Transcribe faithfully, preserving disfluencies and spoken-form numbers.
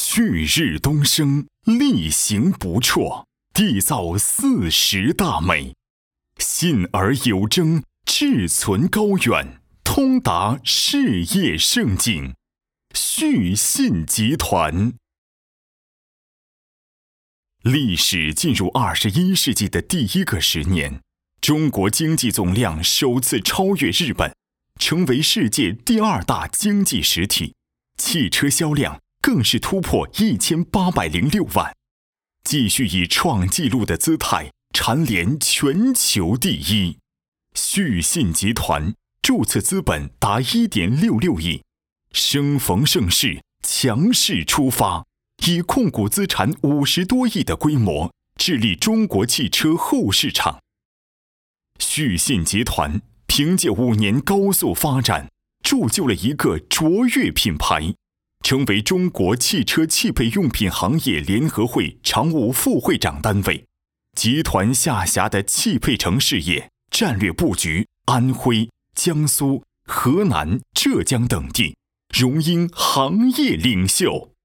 旭日东升，力行不辍，缔造四时大美。信而有征，志存高远，通达事业盛景。旭信集团。历史进入二十一世纪的第一个十年，中国经济总量首次超越日本，成为世界第二大经济实体，汽车销量更是突破一千八百零六万，继续以创纪录的姿态蝉联全球第一。旭信集团注册资本达 一点六六亿，生逢盛世，强势出发，以控股资产五十多亿的规模致力中国汽车后市场。旭信集团凭借五年高速发展，铸就了一个卓越品牌，成为中国汽车汽配用品行业联合会常务副会长单位。集团下辖的汽配城事业战略布局安徽、江苏、河南、浙江等地，荣膺行业领袖。